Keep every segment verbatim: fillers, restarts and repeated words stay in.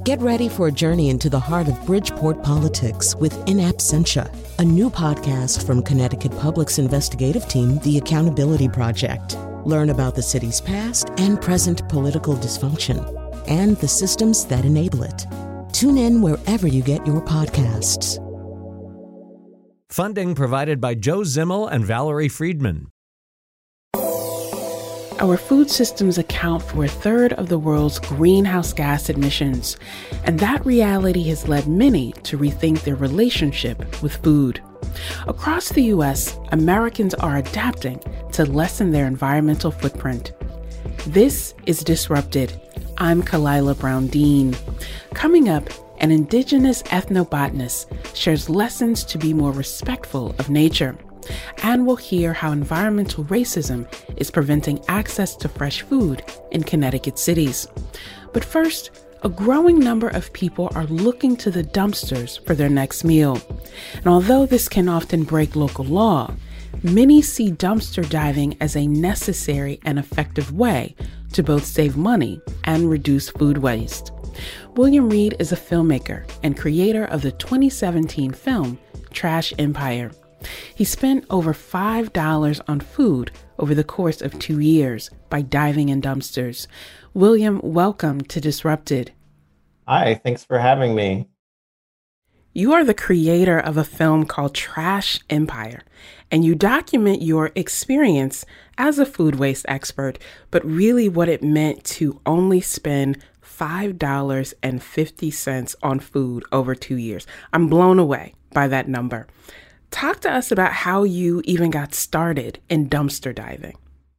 Get ready for a journey into the heart of Bridgeport politics with In Absentia, a new podcast from Connecticut Public's investigative team, The Accountability Project. Learn about the city's past and present political dysfunction and the systems that enable it. Tune in wherever you get your podcasts. Funding provided by Joe Zimmel and Valerie Friedman. Our food systems account for a third of the world's greenhouse gas emissions, and that reality has led many to rethink their relationship with food. Across the U S, Americans are adapting to lessen their environmental footprint. This is Disrupted. I'm Kalila Brown-Dean. Coming up, an indigenous ethnobotanist shares lessons to be more respectful of nature. And we'll hear how environmental racism is preventing access to fresh food in Connecticut cities. But first, a growing number of people are looking to the dumpsters for their next meal. And although this can often break local law, many see dumpster diving as a necessary and effective way to both save money and reduce food waste. William Reed is a filmmaker and creator of the twenty seventeen film Trash Empire. He spent over five dollars on food over the course of two years by diving in dumpsters. William, welcome to Disrupted. Hi, thanks for having me. You are the creator of a film called Trash Empire, and you document your experience as a food waste expert, but really what it meant to only spend five dollars and fifty cents on food over two years. I'm blown away by that number. Talk to us about how you even got started in dumpster diving.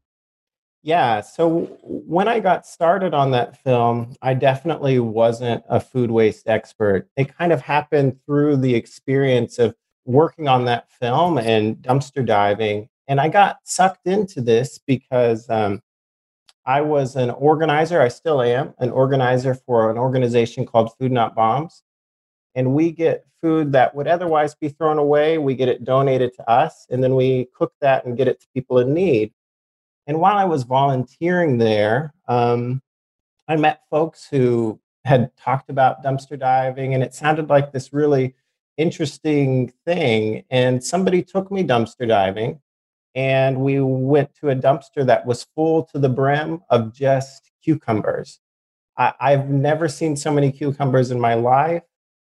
Yeah, so when I got started on that film, I definitely wasn't a food waste expert. It kind of happened through the experience of working on that film and dumpster diving. And I got sucked into this because um, I was an organizer, I still am, an organizer for an organization called Food Not Bombs. And we get food that would otherwise be thrown away. We get it donated to us, and then we cook that and get it to people in need. And while I was volunteering there, um, I met folks who had talked about dumpster diving, and it sounded like this really interesting thing. And somebody took me dumpster diving, and we went to a dumpster that was full to the brim of just cucumbers. I- I've never seen so many cucumbers in my life.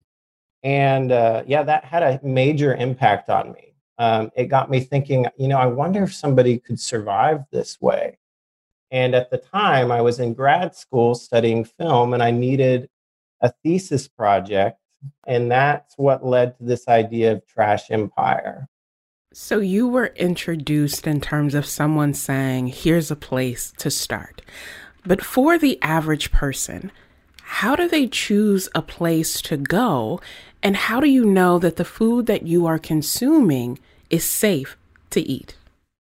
And uh, yeah, that had a major impact on me. Um, it got me thinking, you know, I wonder if somebody could survive this way. And at the time, I was in grad school studying film, and I needed a thesis project. And that's what led to this idea of Trash Empire. So you were introduced in terms of someone saying, here's a place to start. But for the average person, how do they choose a place to go? And how do you know that the food that you are consuming is safe to eat?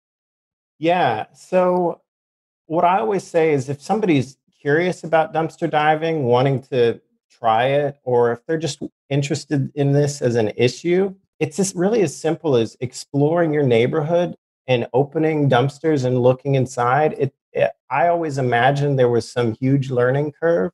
Yeah. So what I always say is if somebody's curious about dumpster diving, wanting to try it, or if they're just interested in this as an issue, it's just really as simple as exploring your neighborhood and opening dumpsters and looking inside. It, it I always imagined there was some huge learning curve.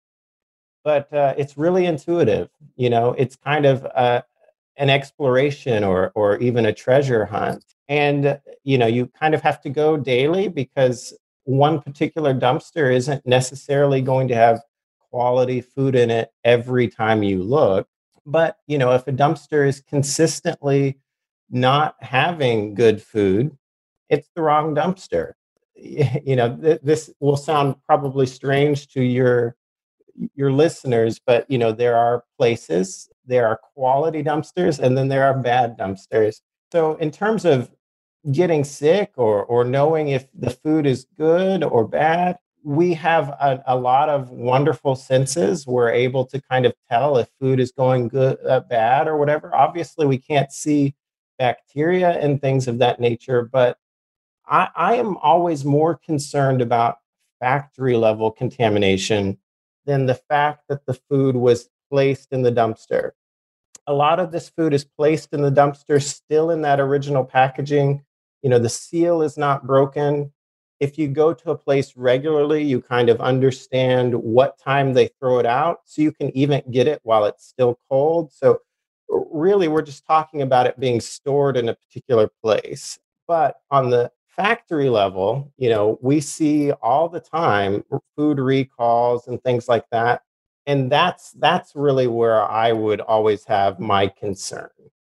But uh, it's really intuitive. You know, it's kind of uh, an exploration or or even a treasure hunt. And, you know, you kind of have to go daily because one particular dumpster isn't necessarily going to have quality food in it every time you look. But, you know, if a dumpster is consistently not having good food, it's the wrong dumpster. You know, th- this will sound probably strange to your your listeners, but you know, there are places, there are quality dumpsters, and then there are bad dumpsters. So in terms of getting sick or or knowing if the food is good or bad, we have a, a lot of wonderful senses. We're able to kind of tell if food is going good, uh, bad, or whatever. Obviously, we can't see bacteria and things of that nature, but I, I am always more concerned about factory level contamination than the fact that the food was placed in the dumpster. A lot of this food is placed in the dumpster still in that original packaging. You know, the seal is not broken. If you go to a place regularly, you kind of understand what time they throw it out, so you can even get it while it's still cold. So really, we're just talking about it being stored in a particular place. But on the factory level, you know, we see all the time food recalls and things like that. And that's that's really where I would always have my concern.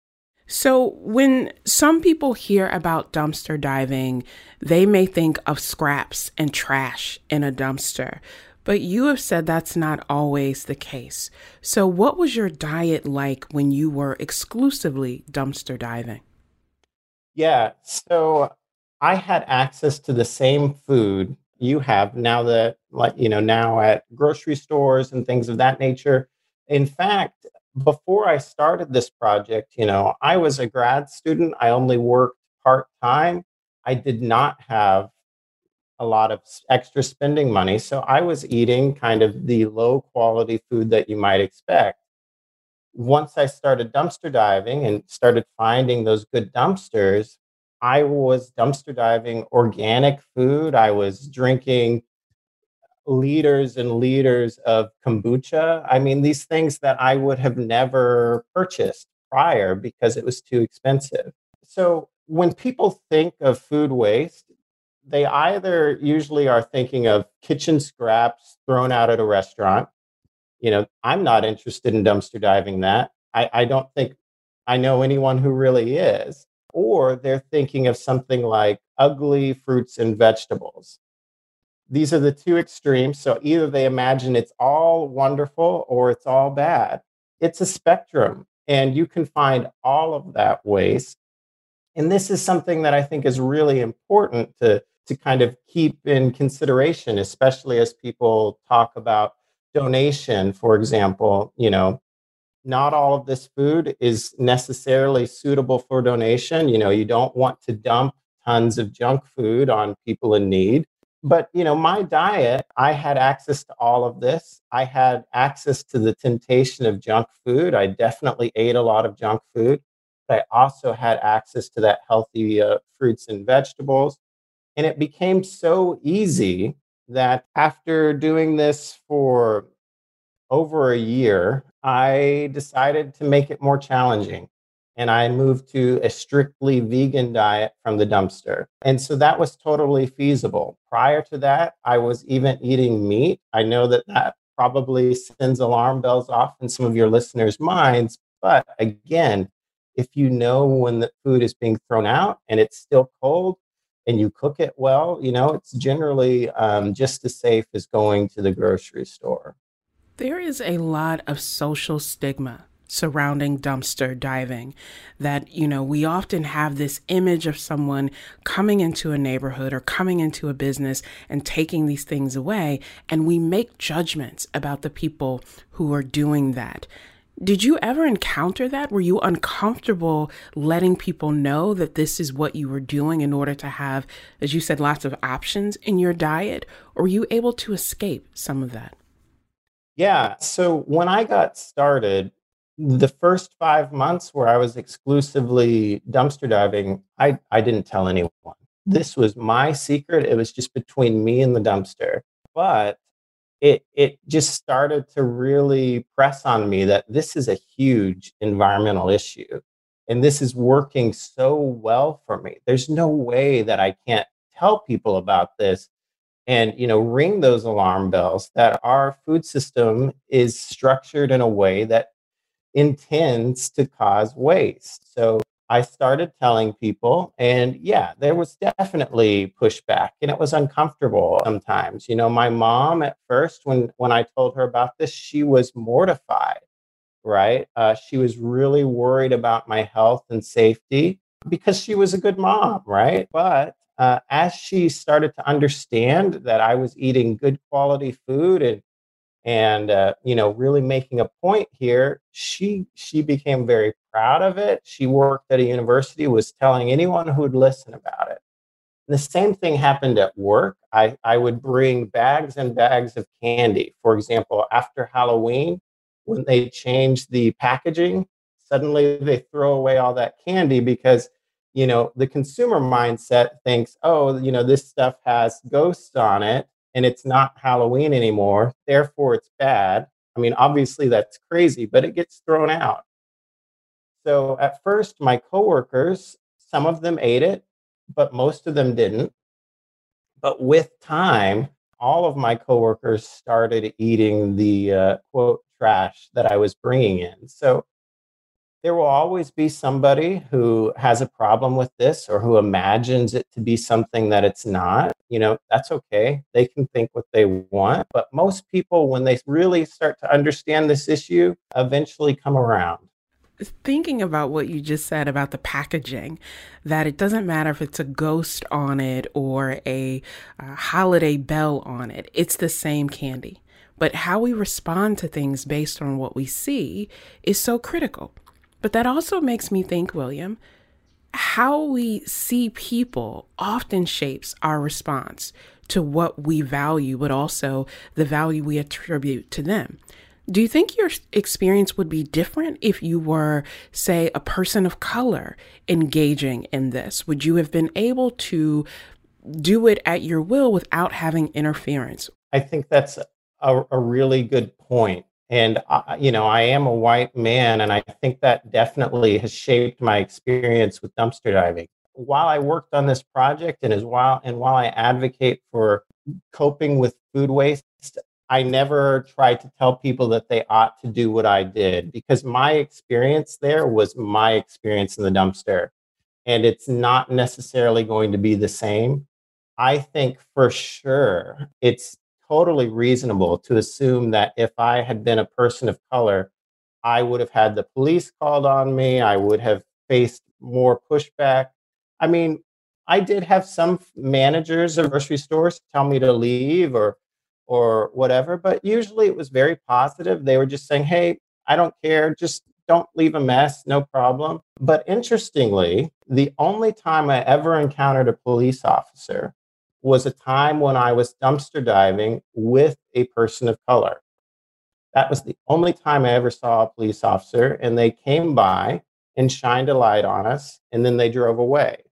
So, when some people hear about dumpster diving, they may think of scraps and trash in a dumpster. But you have said that's not always the case. So, what was your diet like when you were exclusively dumpster diving? Yeah, so I had access to the same food you have now that, like, you know, now at grocery stores and things of that nature. In fact, before I started this project, you know, I was a grad student. I only worked part time. I did not have a lot of s- extra spending money. So I was eating kind of the low quality food that you might expect. Once I started dumpster diving and started finding those good dumpsters, I was dumpster diving organic food. I was drinking liters and liters of kombucha. I mean, these things that I would have never purchased prior because it was too expensive. So when people think of food waste, they either usually are thinking of kitchen scraps thrown out at a restaurant. You know, I'm not interested in dumpster diving that. I, I don't think I know anyone who really is. Or they're thinking of something like ugly fruits and vegetables. These are the two extremes. So either they imagine it's all wonderful or it's all bad. It's a spectrum, and you can find all of that waste. And this is something that I think is really important to, to kind of keep in consideration, especially as people talk about donation, for example. You know, not all of this food is necessarily suitable for donation. You know, you don't want to dump tons of junk food on people in need. But, you know, my diet, I had access to all of this. I had access to the temptation of junk food. I definitely ate a lot of junk food. But I also had access to that healthy uh, fruits and vegetables. And it became so easy that after doing this for over a year, I decided to make it more challenging. And I moved to a strictly vegan diet from the dumpster. And so that was totally feasible. Prior to that, I was even eating meat. I know that that probably sends alarm bells off in some of your listeners' minds. But again, if you know when the food is being thrown out and it's still cold and you cook it well, you know, it's generally um, just as safe as going to the grocery store. There is a lot of social stigma surrounding dumpster diving that, you know, we often have this image of someone coming into a neighborhood or coming into a business and taking these things away, and we make judgments about the people who are doing that. Did you ever encounter that? Were you uncomfortable letting people know that this is what you were doing in order to have, as you said, lots of options in your diet? Or were you able to escape some of that? Yeah. So when I got started, the first five months where I was exclusively dumpster diving, I, I didn't tell anyone. This was my secret. It was just between me and the dumpster. But it it just started to really press on me that this is a huge environmental issue. And this is working so well for me. There's no way that I can't tell people about this and, you know, ring those alarm bells that our food system is structured in a way that intends to cause waste. So I started telling people, and yeah, there was definitely pushback, and it was uncomfortable sometimes. You know, my mom at first, when when I told her about this, she was mortified. Right? Uh, she was really worried about my health and safety because she was a good mom, right? But uh, as she started to understand that I was eating good quality food and and uh, you know, really making a point here, she she became very proud of it. She worked at a university, was telling anyone who would listen about it. The same thing happened at work. I, I would bring bags and bags of candy. For example, after Halloween, when they changed the packaging, suddenly they throw away all that candy because you know, the consumer mindset thinks, oh, you know, this stuff has ghosts on it and it's not Halloween anymore, therefore it's bad. I mean, obviously that's crazy, but it gets thrown out. So at first, my coworkers, some of them ate it, but most of them didn't. But with time, all of my coworkers started eating the uh, quote trash that I was bringing in. So there will always be somebody who has a problem with this or who imagines it to be something that it's not. You know, that's okay. They can think what they want. But most people, when they really start to understand this issue, eventually come around. Thinking about what you just said about the packaging, that it doesn't matter if it's a ghost on it or a, a holiday bell on it, it's the same candy. But how we respond to things based on what we see is so critical. But that also makes me think, William, how we see people often shapes our response to what we value, but also the value we attribute to them. Do you think your experience would be different if you were, say, a person of color engaging in this? Would you have been able to do it at your will without having interference? I think that's a, a really good point. And, I, you know, I am a white man, and I think that definitely has shaped my experience with dumpster diving. While I worked on this project and as while and while I advocate for coping with food waste, I never tried to tell people that they ought to do what I did, because my experience there was my experience in the dumpster, and it's not necessarily going to be the same. I think for sure it's totally reasonable to assume that if I had been a person of color, I would have had the police called on me. I would have faced more pushback. I mean, I did have some managers of grocery stores tell me to leave or or whatever, but usually it was very positive. They were just saying, hey, I don't care, just don't leave a mess, no problem. But interestingly, the only time I ever encountered a police officer was a time when I was dumpster diving with a person of color. That was the only time I ever saw a police officer, and they came by and shined a light on us, and then they drove away.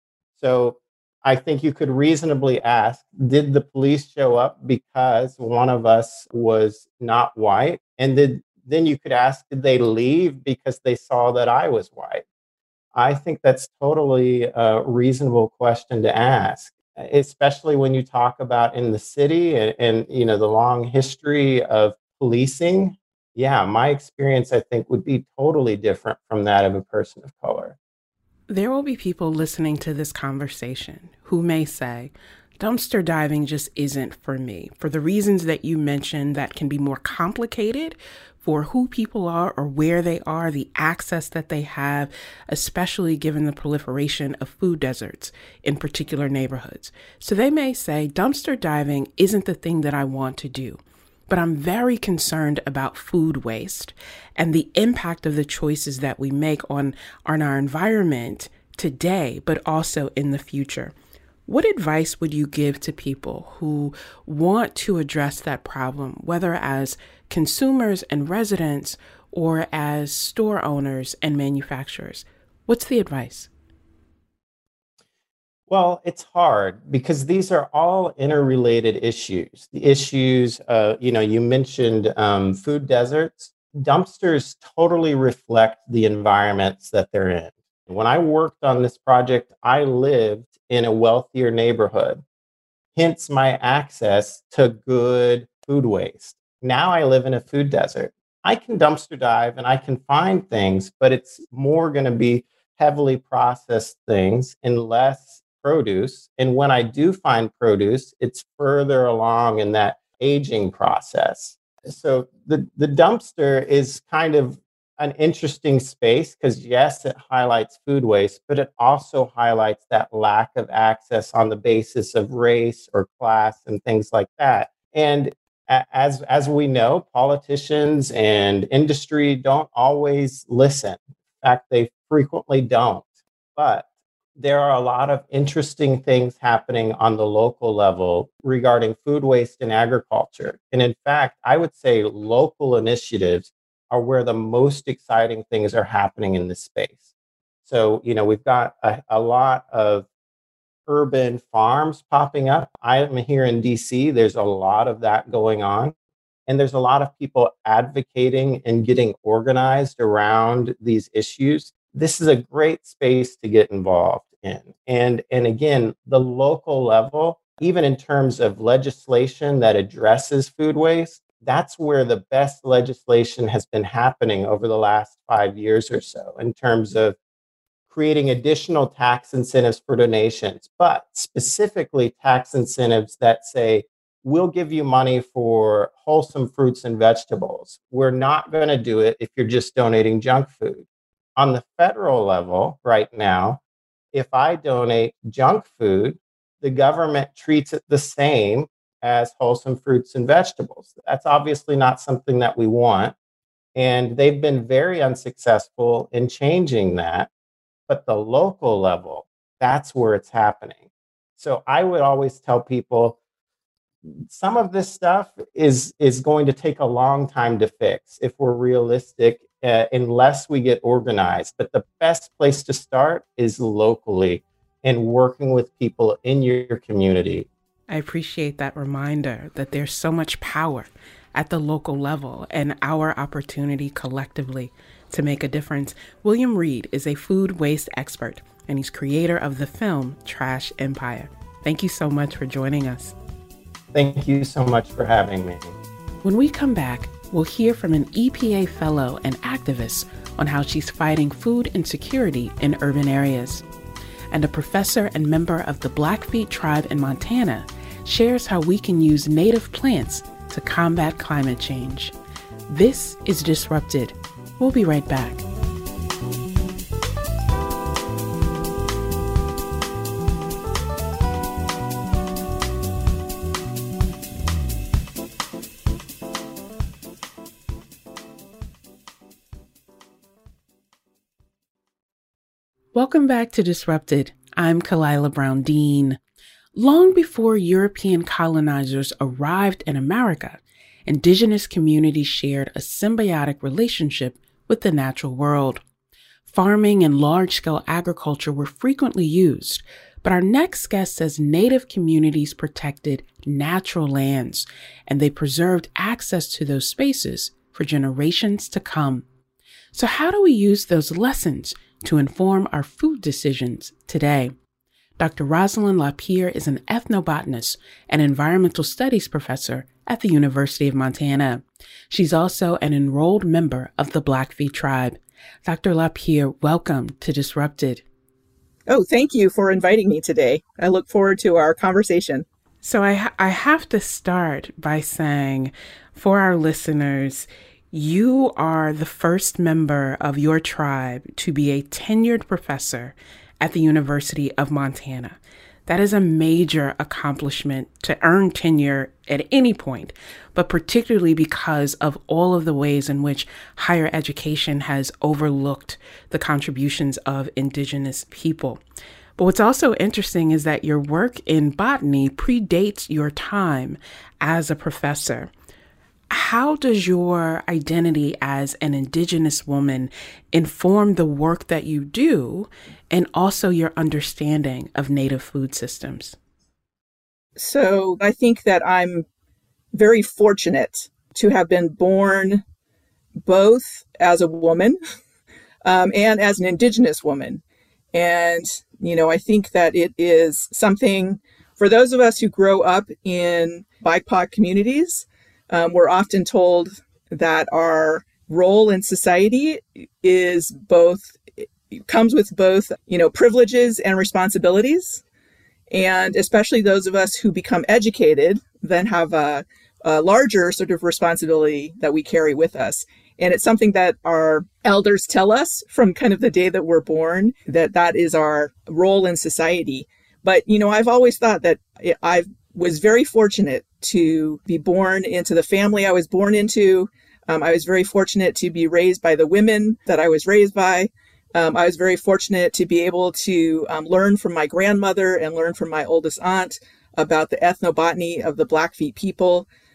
So I think you could reasonably ask, did the police show up because one of us was not white? And did, then you could ask, did they leave because they saw that I was white? I think that's totally a reasonable question to ask, especially when you talk about in the city and, and you know the long history of policing. Yeah, my experience, I think, would be totally different from that of a person of color. There will be people listening to this conversation who may say, dumpster diving just isn't for me, for the reasons that you mentioned that can be more complicated for who people are or where they are, the access that they have, especially given the proliferation of food deserts in particular neighborhoods. So they may say, dumpster diving isn't the thing that I want to do. But I'm very concerned about food waste and the impact of the choices that we make on, on our environment today, but also in the future. What advice would you give to people who want to address that problem, whether as consumers and residents or as store owners and manufacturers? What's the advice? Well, it's hard because these are all interrelated issues. The issues, uh, you know, you mentioned um, food deserts. Dumpsters totally reflect the environments that they're in. When I worked on this project, I lived in a wealthier neighborhood, hence my access to good food waste. Now I live in a food desert. I can dumpster dive and I can find things, but it's more going to be heavily processed things and less produce. And when I do find produce, it's further along in that aging process. So the, the dumpster is kind of an interesting space because, yes, it highlights food waste, but it also highlights that lack of access on the basis of race or class and things like that. And as, as we know, politicians and industry don't always listen. In fact, they frequently don't. But there are a lot of interesting things happening on the local level regarding food waste and agriculture. And in fact, I would say local initiatives are where the most exciting things are happening in this space. So, you know, we've got a, a lot of urban farms popping up. I am here in D C. There's a lot of that going on. And there's a lot of people advocating and getting organized around these issues. This is a great space to get involved in. And, and again, the local level, even in terms of legislation that addresses food waste, that's where the best legislation has been happening over the last five years or so in terms of creating additional tax incentives for donations, but specifically tax incentives that say, we'll give you money for wholesome fruits and vegetables. We're not going to do it if you're just donating junk food. On the federal level right now, if I donate junk food, the government treats it the same as wholesome fruits and vegetables. That's obviously not something that we want. And they've been very unsuccessful in changing that. But the local level, that's where it's happening. So I would always tell people, some of this stuff is, is going to take a long time to fix if we're realistic, uh, unless we get organized. But the best place to start is locally and working with people in your community. I appreciate that reminder that there's so much power at the local level and our opportunity collectively to make a difference. William Reed is a food waste expert, and he's creator of the film Trash Empire. Thank you so much for joining us. Thank you so much for having me. When we come back, we'll hear from an E P A fellow and activist on how she's fighting food insecurity in urban areas. And a professor and member of the Blackfeet tribe in Montana shares how we can use native plants to combat climate change. This is Disrupted. We'll be right back. Welcome back to Disrupted. I'm Kalila Brown Dean. Long before European colonizers arrived in America, indigenous communities shared a symbiotic relationship with the natural world. Farming and large-scale agriculture were frequently used, but our next guest says native communities protected natural lands, and they preserved access to those spaces for generations to come. So how do we use those lessons to inform our food decisions today? Doctor Rosalind Lapierre is an ethnobotanist and environmental studies professor at the University of Montana. She's also an enrolled member of the Blackfeet tribe. Doctor Lapierre, welcome to Disrupted. Oh, thank you for inviting me today. I look forward to our conversation. So I, ha- I have to start by saying, for our listeners, you are the first member of your tribe to be a tenured professor at the University of Montana. That is a major accomplishment to earn tenure at any point, but particularly because of all of the ways in which higher education has overlooked the contributions of indigenous people. But what's also interesting is that your work in botany predates your time as a professor. How does your identity as an indigenous woman inform the work that you do and also your understanding of native food systems? So I think that I'm very fortunate to have been born both as a woman um, and as an indigenous woman. And, you know, I think that it is something for those of us who grow up in B I P O C communities. Um, we're often told that our role in society is both, comes with both, you know, privileges and responsibilities. And especially those of us who become educated then have a, a larger sort of responsibility that we carry with us. And it's something that our elders tell us from kind of the day that we're born, that that is our role in society. But, you know, I've always thought that I've was very fortunate to be born into the family I was born into. Um, I was very fortunate to be raised by the women that I was raised by. Um, I was very fortunate to be able to um, learn from my grandmother and learn from my oldest aunt about the ethnobotany of the Blackfeet people.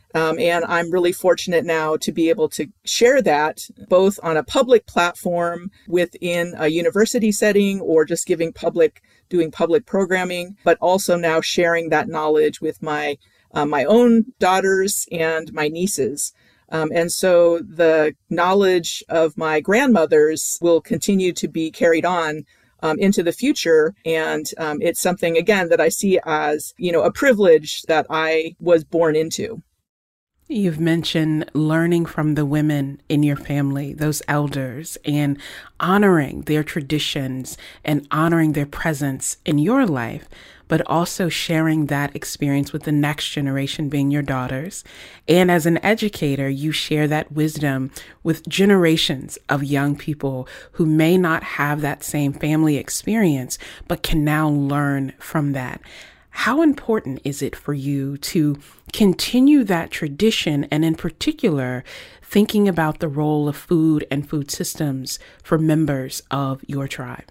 Um, and I'm really fortunate now to be able to share that both on a public platform within a university setting or just giving public, doing public programming, but also now sharing that knowledge with my uh, my own daughters and my nieces. Um, and so the knowledge of my grandmothers will continue to be carried on um, into the future. And um, it's something, again, that I see as, you know, a privilege that I was born into. You've mentioned learning from the women in your family, those elders, and honoring their traditions and honoring their presence in your life, but also sharing that experience with the next generation, being your daughters. And as an educator, you share that wisdom with generations of young people who may not have that same family experience, but can now learn from that. How important is it for you to continue that tradition, and in particular, thinking about the role of food and food systems for members of your tribe?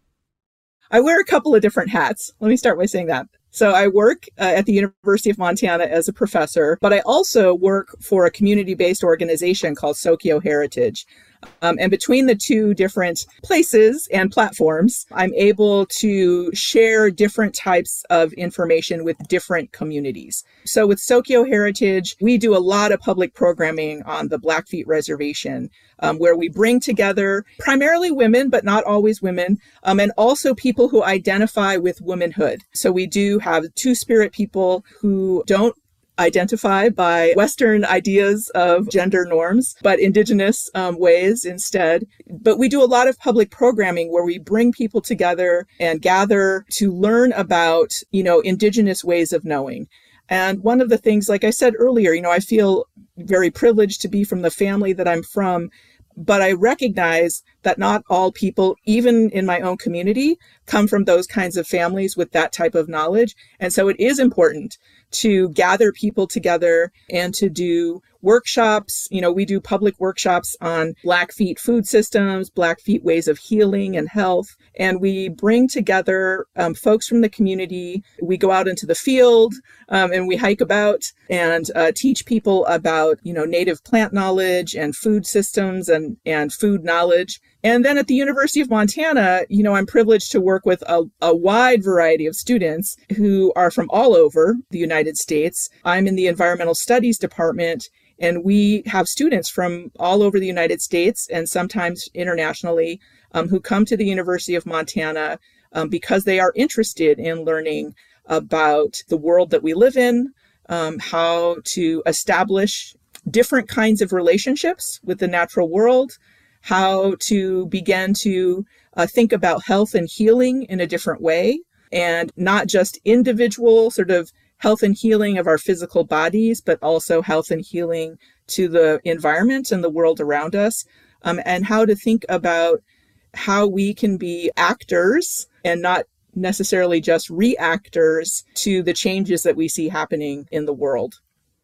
I wear a couple of different hats. Let me start by saying that. So I work uh, at the University of Montana as a professor, but I also work for a community-based organization called Sokyo Heritage. Um, and between the two different places and platforms, I'm able to share different types of information with different communities. So with Sokyo Heritage, we do a lot of public programming on the Blackfeet Reservation, um, where we bring together primarily women, but not always women, um, and also people who identify with womanhood. So we do have Two-Spirit people who don't identify by Western ideas of gender norms, but Indigenous um, ways instead. But we do a lot of public programming where we bring people together and gather to learn about, you know, Indigenous ways of knowing. And one of the things, like I said earlier, you know, I feel very privileged to be from the family that I'm from, but I recognize that not all people, even in my own community, come from those kinds of families with that type of knowledge. And so it is important to gather people together and to do workshops. You know, we do public workshops on Blackfeet food systems, Blackfeet ways of healing and health. And we bring together um, folks from the community. We go out into the field um, and we hike about and uh, teach people about, you know, native plant knowledge and food systems and, and food knowledge. And then at the University of Montana, you know, I'm privileged to work with a, a wide variety of students who are from all over the United States. I'm in the environmental studies department, and we have students from all over the United States and sometimes internationally um, who come to the University of Montana um, because they are interested in learning about the world that we live in, um, how to establish different kinds of relationships with the natural world, how to begin to uh, think about health and healing in a different way, and not just individual sort of health and healing of our physical bodies, but also health and healing to the environment and the world around us, um, and how to think about how we can be actors and not necessarily just reactors to the changes that we see happening in the world.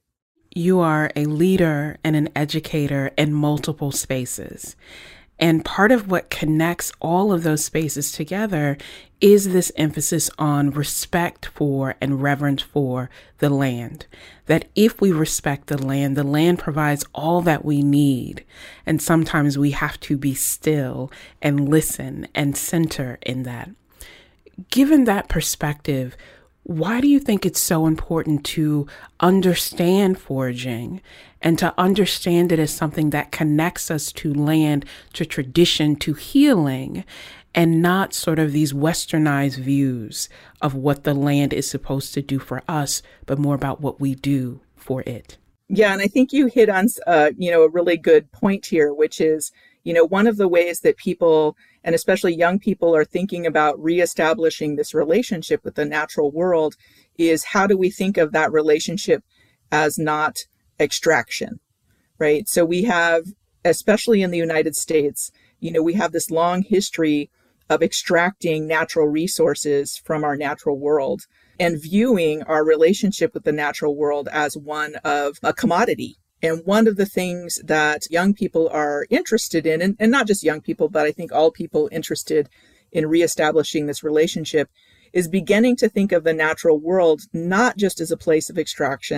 You are a leader and an educator in multiple spaces. And part of what connects all of those spaces together is this emphasis on respect for and reverence for the land. That if we respect the land, the land provides all that we need. And sometimes we have to be still and listen and center in that. Given that perspective, why do you think it's so important to understand foraging and to understand it as something that connects us to land, to tradition, to healing, and not sort of these westernized views of what the land is supposed to do for us, but more about what we do for it? Yeah, and I think you hit on, uh, you know, a really good point here, which is, you know, one of the ways that people, and especially young people, are thinking about reestablishing this relationship with the natural world is how do we think of that relationship as not extraction, right? So we have, especially in the United States, you know, we have this long history of extracting natural resources from our natural world and viewing our relationship with the natural world as one of a commodity. And one of the things that young people are interested in, and, and not just young people, but I think all people interested in reestablishing this relationship, is beginning to think of the natural world not just as a place of extraction,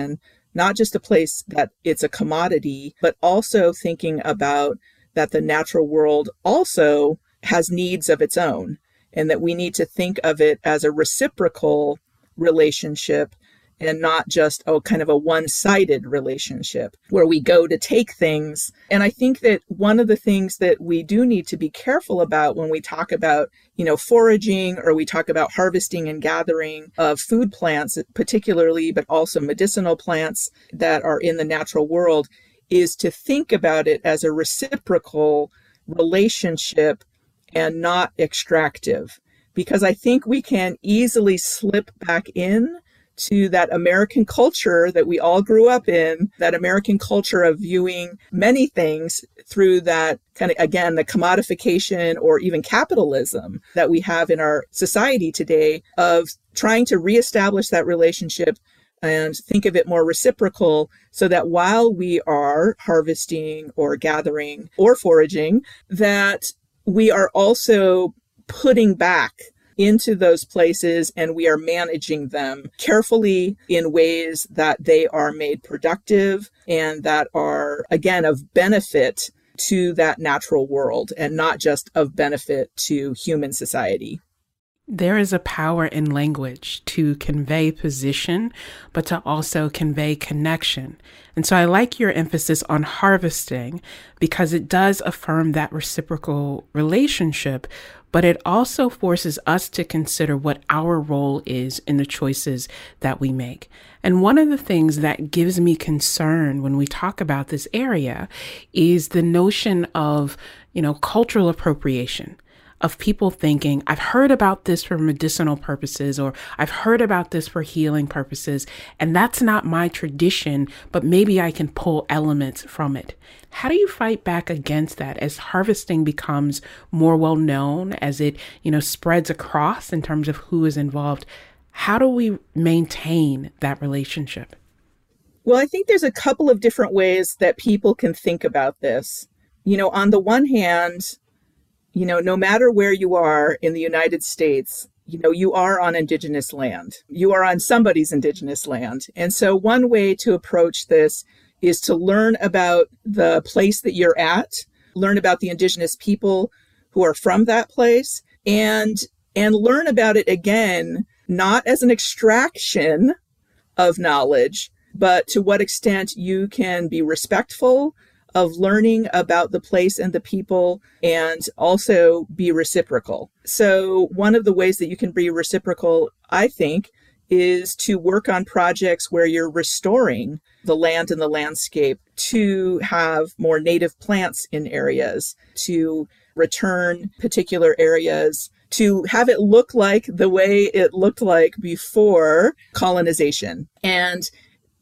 not just a place that it's a commodity, but also thinking about that the natural world also has needs of its own, and that we need to think of it as a reciprocal relationship and not just oh, kind of a one-sided relationship where we go to take things. And I think that one of the things that we do need to be careful about when we talk about, you know, foraging, or we talk about harvesting and gathering of food plants, particularly, but also medicinal plants that are in the natural world, is to think about it as a reciprocal relationship and not extractive. Because I think we can easily slip back in to that American culture that we all grew up in, that American culture of viewing many things through that kind of, again, the commodification or even capitalism that we have in our society today, of trying to reestablish that relationship and think of it more reciprocal, so that while we are harvesting or gathering or foraging, that we are also putting back into those places, and we are managing them carefully in ways that they are made productive and that are, again, of benefit to that natural world and not just of benefit to human society. There is a power in language to convey position, but to also convey connection. And so I like your emphasis on harvesting, because it does affirm that reciprocal relationship, but it also forces us to consider what our role is in the choices that we make. And one of the things that gives me concern when we talk about this area is the notion of, you know, cultural appropriation. Of people thinking, I've heard about this for medicinal purposes, or I've heard about this for healing purposes, and that's not my tradition, but maybe I can pull elements from it. How do you fight back against that as harvesting becomes more well known, as it, you know, spreads across in terms of who is involved? How do we maintain that relationship? Well, I think there's a couple of different ways that people can think about this. You know, on the one hand, you know, no matter where you are in the United States, you know, you are on indigenous land. You are on somebody's indigenous land. And so one way to approach this is to learn about the place that you're at, learn about the indigenous people who are from that place, and and learn about it again, not as an extraction of knowledge, but to what extent you can be respectful of learning about the place and the people, and also be reciprocal. So one of the ways that you can be reciprocal, I think, is to work on projects where you're restoring the land and the landscape, to have more native plants in areas, to return particular areas, to have it look like the way it looked like before colonization. And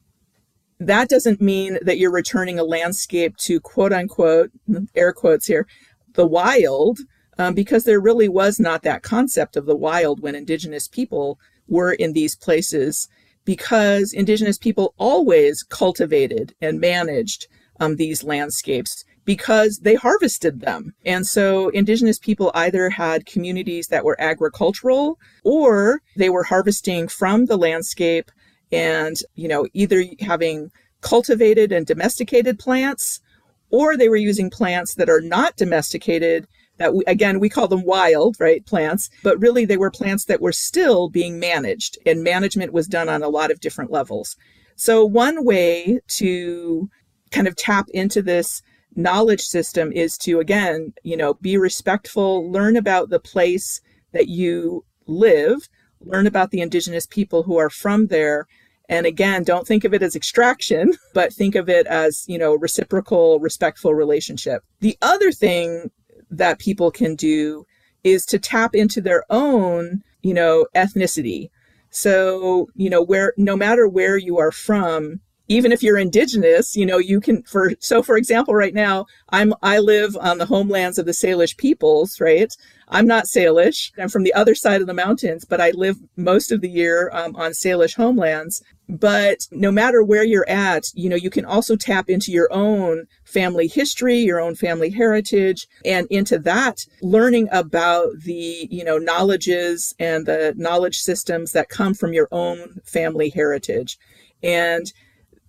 that doesn't mean that you're returning a landscape to, quote unquote, air quotes here, the wild, um, because there really was not that concept of the wild when indigenous people were in these places, because indigenous people always cultivated and managed um, these landscapes because they harvested them. And so indigenous people either had communities that were agricultural, or they were harvesting from the landscape and, you know, either having cultivated and domesticated plants, or they were using plants that are not domesticated, that we, again, we call them wild, right, plants, but really they were plants that were still being managed, and management was done on a lot of different levels. So one way to kind of tap into this knowledge system is to, again, you know, be respectful, learn about the place that you live, learn about the indigenous people who are from there. And again, don't think of it as extraction, but think of it as, you know, reciprocal, respectful relationship. The other thing that people can do is to tap into their own, you know, ethnicity. So, you know, where, no matter where you are from, even if you're indigenous, you know, you can, for, so for example, right now, I'm, I live on the homelands of the Salish peoples, right? I'm not Salish. I'm from the other side of the mountains, but I live most of the year um, on Salish homelands. But no matter where you're at, you know, you can also tap into your own family history, your own family heritage, and into that, learning about the, you know, knowledges and the knowledge systems that come from your own family heritage. And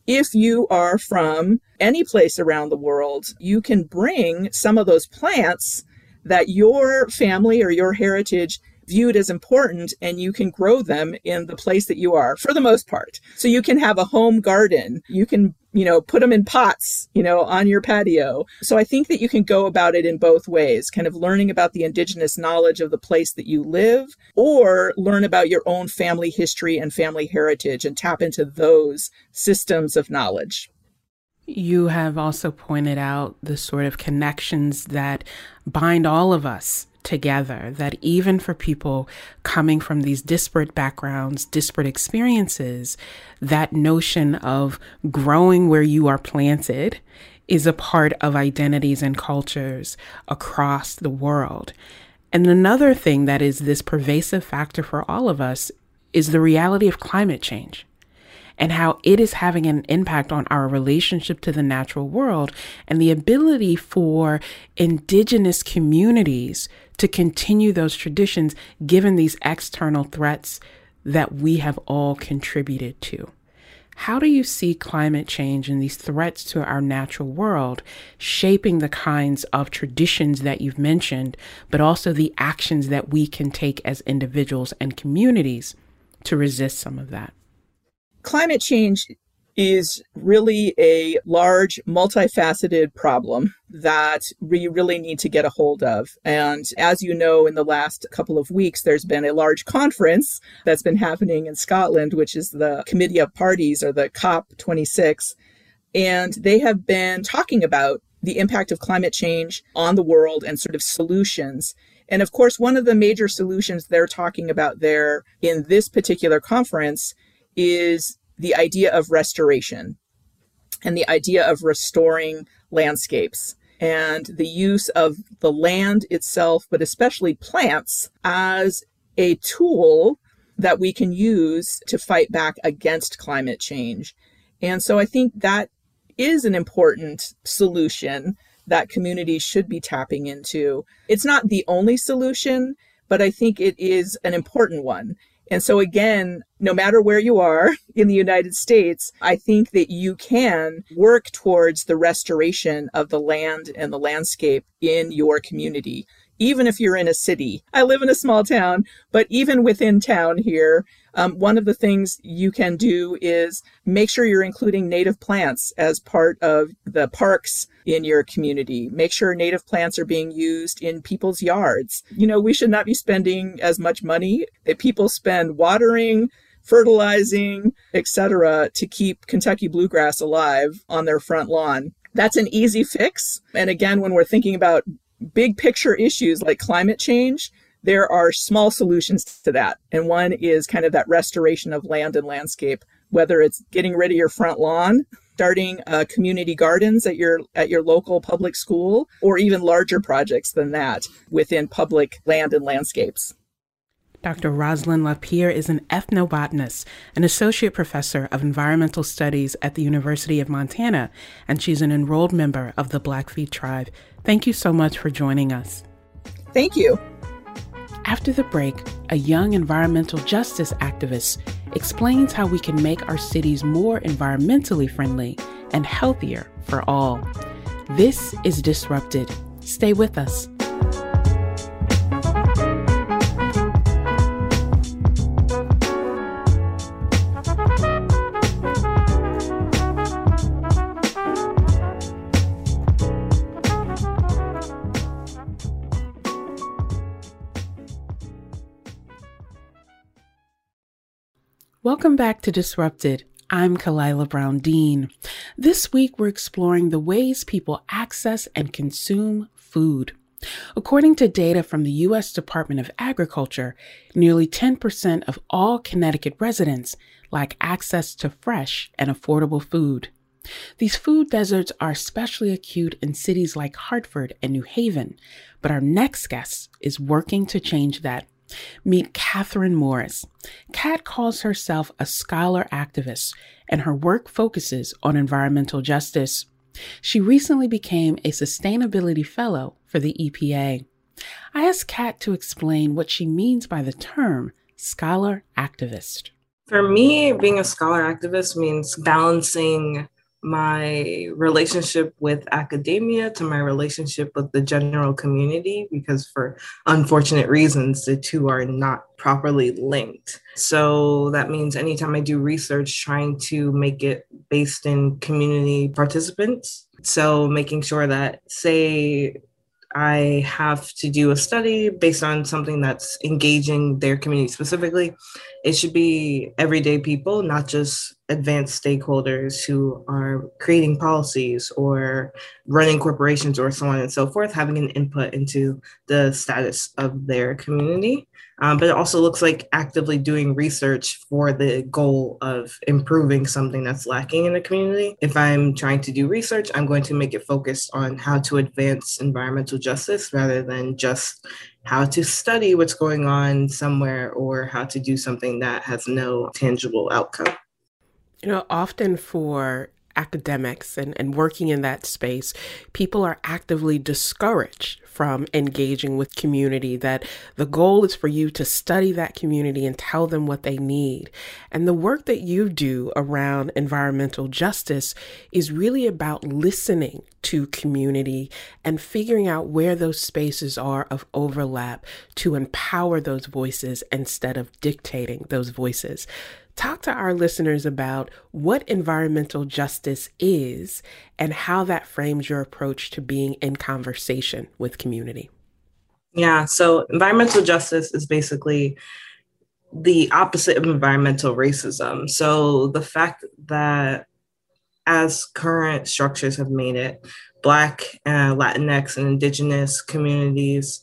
if you are from any place around the world, you can bring some of those plants that your family or your heritage viewed as important, and you can grow them in the place that you are for the most part. So you can have a home garden. You can, you know, put them in pots, you know, on your patio. So I think that you can go about it in both ways, kind of learning about the indigenous knowledge of the place that you live, or learn about your own family history and family heritage and tap into those systems of knowledge. You have also pointed out the sort of connections that bind all of us together, that even for people coming from these disparate backgrounds, disparate experiences, that notion of growing where you are planted is a part of identities and cultures across the world. And another thing that is this pervasive factor for all of us is the reality of climate change, and how it is having an impact on our relationship to the natural world and the ability for indigenous communities to continue those traditions given these external threats that we have all contributed to. How do you see climate change and these threats to our natural world shaping the kinds of traditions that you've mentioned, but also the actions that we can take as individuals and communities to resist some of that? Climate change is really a large, multifaceted problem that we really need to get a hold of. And as you know, in the last couple of weeks, there's been a large conference that's been happening in Scotland, which is the Committee of Parties, or the COP twenty-six. And they have been talking about the impact of climate change on the world and sort of solutions. And of course, one of the major solutions they're talking about there in this particular conference is the idea of restoration and the idea of restoring landscapes and the use of the land itself, but especially plants, as a tool that we can use to fight back against climate change. And so I think that is an important solution that communities should be tapping into. It's not the only solution, but I think it is an important one. And so again, no matter where you are in the United States, I think that you can work towards the restoration of the land and the landscape in your community, even if you're in a city. I live in a small town, but even within town here, um, one of the things you can do is make sure you're including native plants as part of the parks in your community. Make sure native plants are being used in people's yards. You know, we should not be spending as much money that people spend watering, fertilizing, et cetera, to keep Kentucky bluegrass alive on their front lawn. That's an easy fix. And again, when we're thinking about big picture issues like climate change, there are small solutions to that. And one is kind of that restoration of land and landscape, whether it's getting rid of your front lawn, starting uh, community gardens at your at your local public school, or even larger projects than that within public land and landscapes. Doctor Rosalind Lapierre is an ethnobotanist, an associate professor of environmental studies at the University of Montana, and she's an enrolled member of the Blackfeet tribe. Thank you so much for joining us. Thank you. After the break, a young environmental justice activist explains how we can make our cities more environmentally friendly and healthier for all. This is Disrupted. Stay with us. Welcome back to Disrupted. I'm Kalila Brown Dean. This week, we're exploring the ways people access and consume food. According to data from the U S Department of Agriculture, nearly ten percent of all Connecticut residents lack access to fresh and affordable food. These food deserts are especially acute in cities like Hartford and New Haven, but our next guest is working to change that. Meet Catherine Morris. Kat calls herself a scholar activist, and her work focuses on environmental justice. She recently became a sustainability fellow for the E P A. I asked Kat to explain what she means by the term scholar activist. For me, being a scholar activist means balancing my relationship with academia to my relationship with the general community, because for unfortunate reasons, the two are not properly linked. So that means anytime I do research, trying to make it based in community participants. So making sure that, say, I have to do a study based on something that's engaging their community specifically, it should be everyday people, not just advanced stakeholders who are creating policies or running corporations or so on and so forth, having an input into the status of their community. Um, but it also looks like actively doing research for the goal of improving something that's lacking in the community. If I'm trying to do research, I'm going to make it focused on how to advance environmental justice rather than just how to study what's going on somewhere or how to do something that has no tangible outcome. You know, often for academics and, and working in that space, people are actively discouraged from engaging with community, that the goal is for you to study that community and tell them what they need. And the work that you do around environmental justice is really about listening to community and figuring out where those spaces are of overlap to empower those voices instead of dictating those voices. Talk to our listeners about what environmental justice is and how that frames your approach to being in conversation with community. Yeah, so environmental justice is basically the opposite of environmental racism. So the fact that, as current structures have made it, Black, uh, Latinx, and Indigenous communities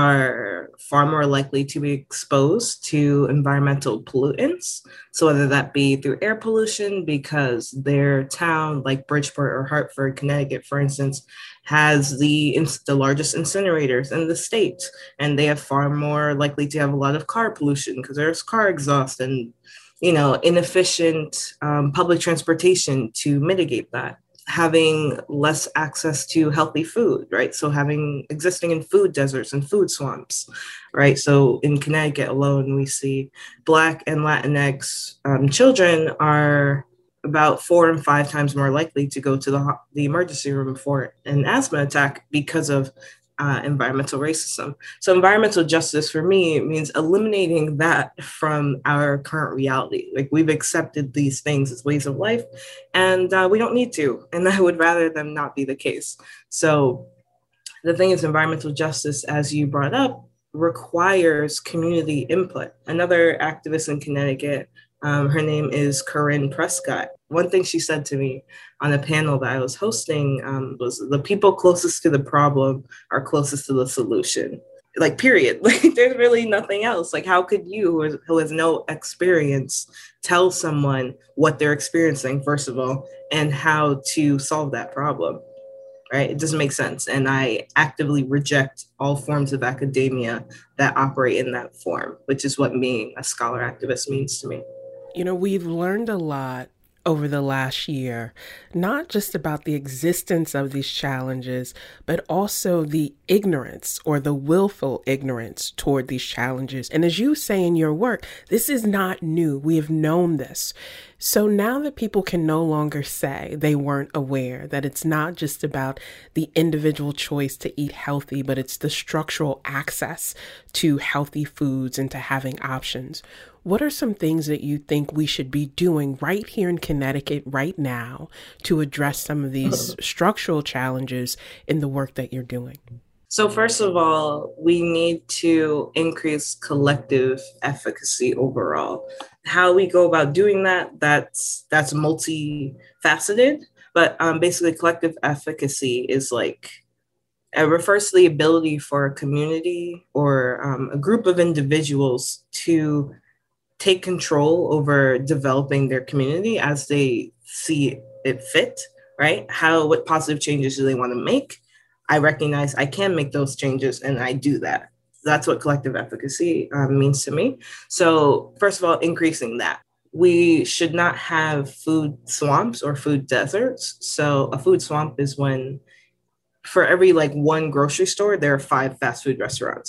are far more likely to be exposed to environmental pollutants. So whether that be through air pollution, because their town, like Bridgeport or Hartford, Connecticut, for instance, has the the largest incinerators in the state, and they have far more likely to have a lot of car pollution because there's car exhaust and, you know, inefficient um, public transportation to mitigate that. Having less access to healthy food, right? So having existing in food deserts and food swamps, right? So in Connecticut alone, we see Black and Latinx um, children are about four and five times more likely to go to the, the emergency room for an asthma attack because of Uh, environmental racism. So environmental justice for me means eliminating that from our current reality. Like, we've accepted these things as ways of life, and uh, we don't need to. And I would rather them not be the case. So the thing is, environmental justice, as you brought up, requires community input. Another activist in Connecticut, um, her name is Corinne Prescott. One thing she said to me on a panel that I was hosting um, was, the people closest to the problem are closest to the solution. Like, period. Like, there's really nothing else. Like, how could you, who has, who has no experience, tell someone what they're experiencing, first of all, and how to solve that problem? Right? It doesn't make sense. And I actively reject all forms of academia that operate in that form, which is what being a scholar activist means to me. You know, we've learned a lot over the last year, not just about the existence of these challenges, but also the ignorance or the willful ignorance toward these challenges. And as you say in your work, this is not new. We have known this. So now that people can no longer say they weren't aware, that it's not just about the individual choice to eat healthy, but it's the structural access to healthy foods and to having options. What are some things that you think we should be doing right here in Connecticut right now to address some of these structural challenges in the work that you're doing? So first of all, we need to increase collective efficacy overall. How we go about doing that, that's that's multifaceted, but um, basically collective efficacy is like, it refers to the ability for a community or um, a group of individuals to take control over developing their community as they see it fit, right? How, what positive changes do they want to make? I recognize I can make those changes and I do that. That's what collective efficacy um, means to me. So first of all, increasing that. We should not have food swamps or food deserts. So a food swamp is when for every like one grocery store, there are five fast food restaurants,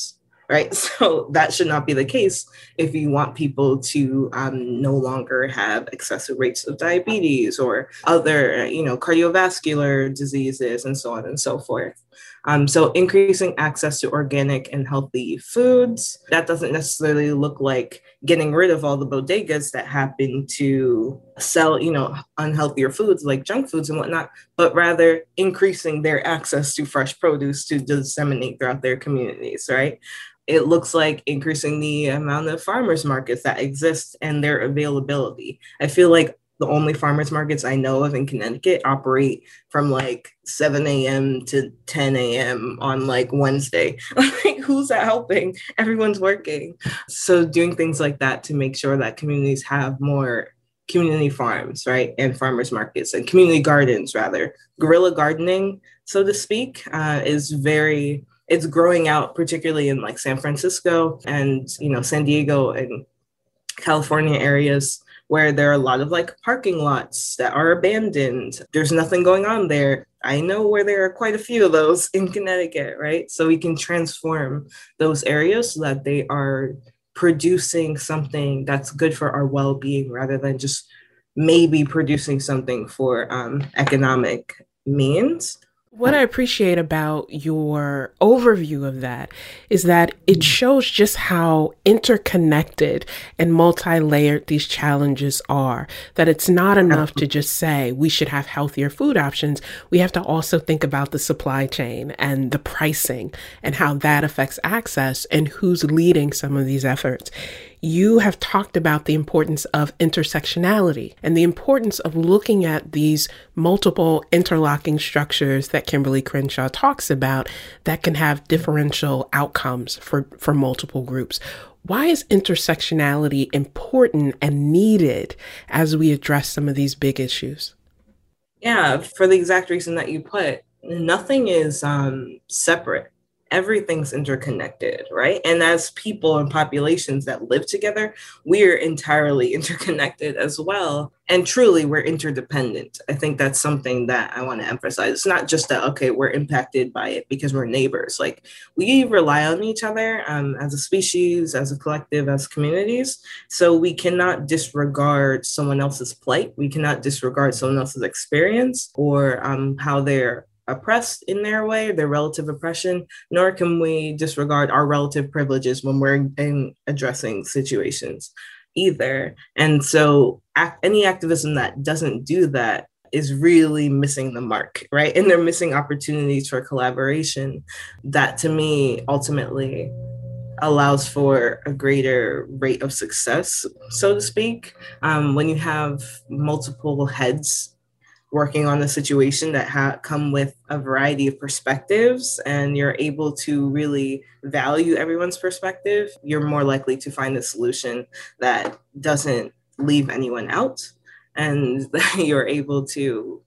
right? So that should not be the case if you want people to um, no longer have excessive rates of diabetes or other, you know, cardiovascular diseases and so on and so forth. Um, so increasing access to organic and healthy foods, that doesn't necessarily look like getting rid of all the bodegas that happen to sell, you know, unhealthier foods like junk foods and whatnot, but rather increasing their access to fresh produce to disseminate throughout their communities, right? It looks like increasing the amount of farmers markets that exist and their availability. I feel like the only farmers markets I know of in Connecticut operate from like seven a.m. to ten a.m. on like Wednesday. Like, who's that helping? Everyone's working. So doing things like that to make sure that communities have more community farms, right? And farmers markets and community gardens, rather. Guerrilla gardening, so to speak, uh, is very, it's growing out, particularly in like San Francisco and, you know, San Diego and California areas, where there are a lot of like parking lots that are abandoned. There's nothing going on there. I know where there are quite a few of those in Connecticut, right? So we can transform those areas so that they are producing something that's good for our well-being rather than just maybe producing something for um, economic means. What I appreciate about your overview of that is that it shows just how interconnected and multi-layered these challenges are, that it's not enough to just say we should have healthier food options. We have to also think about the supply chain and the pricing and how that affects access and who's leading some of these efforts. You have talked about the importance of intersectionality and the importance of looking at these multiple interlocking structures that Kimberly Crenshaw talks about that can have differential outcomes for, for multiple groups. Why is intersectionality important and needed as we address some of these big issues? Yeah, for the exact reason that you put, nothing is um, separate. Everything's interconnected, right? And as people and populations that live together, we're entirely interconnected as well. And truly, we're interdependent. I think that's something that I want to emphasize. It's not just that, okay, we're impacted by it because we're neighbors. Like, we rely on each other um, as a species, as a collective, as communities. So we cannot disregard someone else's plight. We cannot disregard someone else's experience or um, how they're oppressed in their way, their relative oppression, nor can we disregard our relative privileges when we're in addressing situations either. And so act, any activism that doesn't do that is really missing the mark, right? And they're missing opportunities for collaboration that, to me, ultimately allows for a greater rate of success, so to speak. Um, when you have multiple heads working on a situation that ha- come with a variety of perspectives, and you're able to really value everyone's perspective, you're more likely to find a solution that doesn't leave anyone out, and you're able to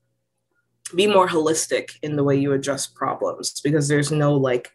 be more holistic in the way you address problems, because there's no like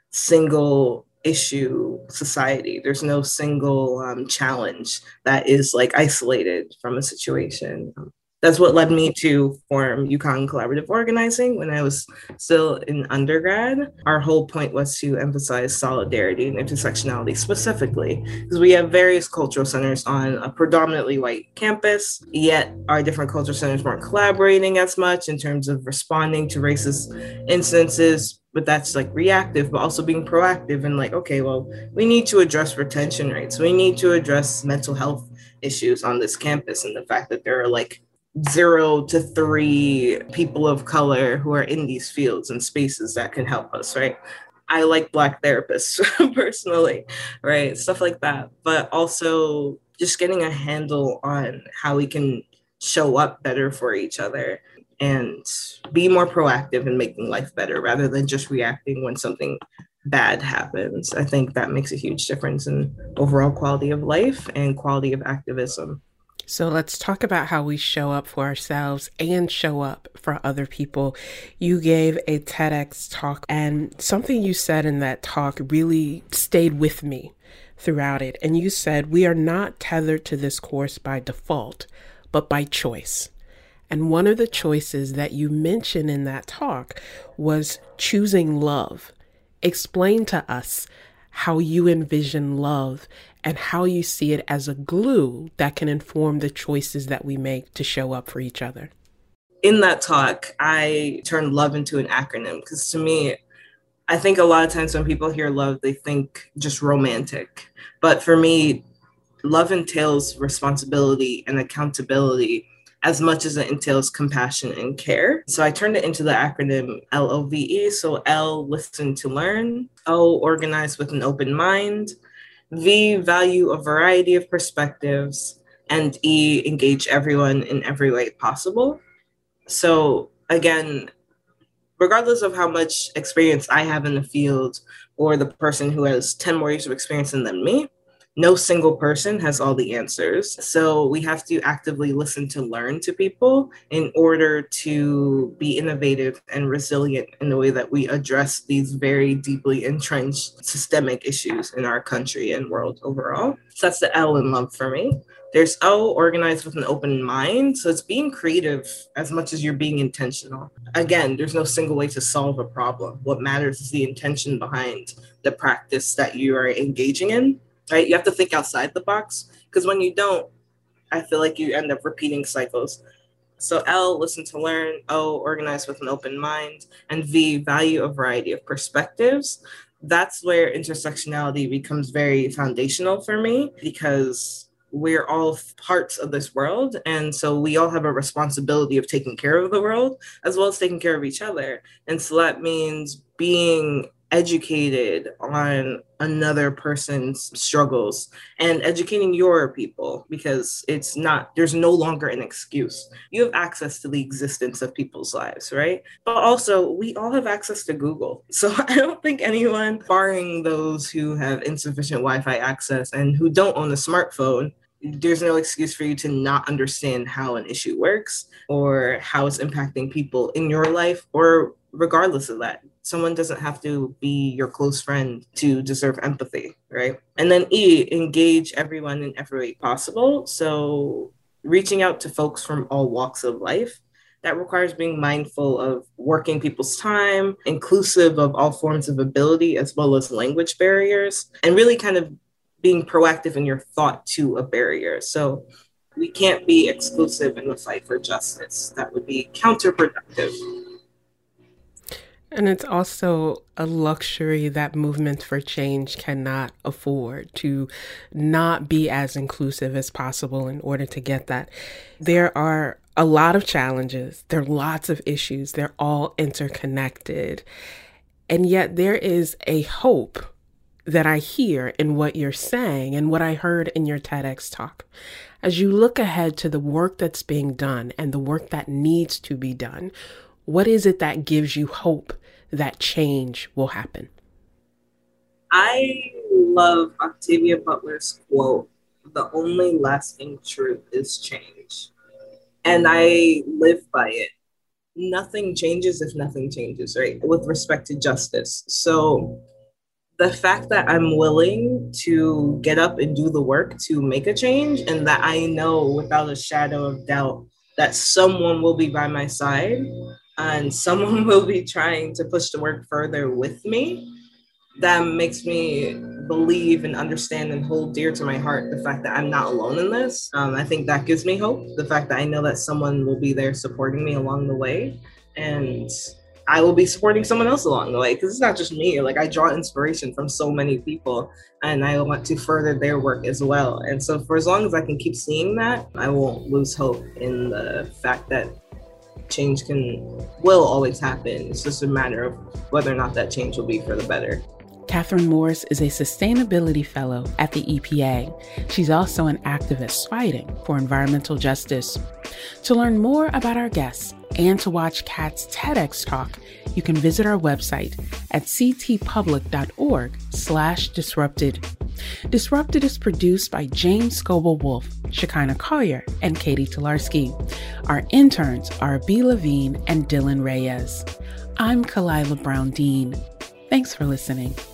single issue society. There's no single um, challenge that is like isolated from a situation. That's what led me to form UConn Collaborative Organizing when I was still in undergrad. Our whole point was to emphasize solidarity and intersectionality specifically, because we have various cultural centers on a predominantly white campus, yet our different cultural centers weren't collaborating as much in terms of responding to racist instances. But that's like reactive, but also being proactive and like, okay, well, we need to address retention rates. We need to address mental health issues on this campus, and the fact that there are like zero to three people of color who are in these fields and spaces that can help us, right? I like Black therapists personally, right? Stuff like that. But also just getting a handle on how we can show up better for each other and be more proactive in making life better rather than just reacting when something bad happens. I think that makes a huge difference in overall quality of life and quality of activism. So let's talk about how we show up for ourselves and show up for other people. You gave a TEDx talk, and something you said in that talk really stayed with me throughout it. And you said, we are not tethered to this course by default, but by choice. And one of the choices that you mentioned in that talk was choosing love. Explain to us how you envision love and how you see it as a glue that can inform the choices that we make to show up for each other. In that talk, I turned love into an acronym because to me, I think a lot of times when people hear love, they think just romantic. But for me, love entails responsibility and accountability as much as it entails compassion and care. So I turned it into the acronym L O V E. So L, listen to learn. O, organize with an open mind. V, value a variety of perspectives. And E, engage everyone in every way possible. So again, regardless of how much experience I have in the field or the person who has ten more years of experience than me, no single person has all the answers. So we have to actively listen to learn to people in order to be innovative and resilient in the way that we address these very deeply entrenched systemic issues in our country and world overall. So that's the L in love for me. There's O, organized with an open mind. So it's being creative as much as you're being intentional. Again, there's no single way to solve a problem. What matters is the intention behind the practice that you are engaging in, right? You have to think outside the box because when you don't, I feel like you end up repeating cycles. So L, listen to learn. O, organized with an open mind. And V, value a variety of perspectives. That's where intersectionality becomes very foundational for me because we're all parts of this world. And so we all have a responsibility of taking care of the world as well as taking care of each other. And so that means being educated on another person's struggles and educating your people because it's not, there's no longer an excuse. You have access to the existence of people's lives, right? But also we all have access to Google. So I don't think anyone, barring those who have insufficient Wi-Fi access and who don't own a smartphone, there's no excuse for you to not understand how an issue works or how it's impacting people in your life or regardless of that. Someone doesn't have to be your close friend to deserve empathy, right? And then E, engage everyone in every way possible. So reaching out to folks from all walks of life. That requires being mindful of working people's time, inclusive of all forms of ability as well as language barriers, and really kind of being proactive in your thought to a barrier. So we can't be exclusive in the fight for justice. That would be counterproductive. And it's also a luxury that movement for change cannot afford, to not be as inclusive as possible in order to get that. There are a lot of challenges. There are lots of issues. They're all interconnected. And yet there is a hope that I hear in what you're saying and what I heard in your TEDx talk. As you look ahead to the work that's being done and the work that needs to be done, what is it that gives you hope that change will happen? I love Octavia Butler's quote, "The only lasting truth is change." And I live by it. Nothing changes if nothing changes, right? With respect to justice. So the fact that I'm willing to get up and do the work to make a change, and that I know without a shadow of doubt that someone will be by my side and someone will be trying to push the work further with me, that makes me believe and understand and hold dear to my heart the fact that I'm not alone in this. Um, I think that gives me hope. The fact that I know that someone will be there supporting me along the way, and I will be supporting someone else along the way, because it's not just me. Like, I draw inspiration from so many people and I want to further their work as well. And so for as long as I can keep seeing that, I won't lose hope in the fact that change can, will always happen. It's just a matter of whether or not that change will be for the better. Catherine Morris is a sustainability fellow at the E P A. She's also an activist fighting for environmental justice. To learn more about our guests and to watch Kat's TEDx talk, you can visit our website at ctpublic.org slash disrupted. Disrupted is produced by James Scoble-Wolf, Shekinah Collier, and Katie Tolarski. Our interns are B. Levine and Dylan Reyes. I'm Kalila Brown-Dean. Thanks for listening.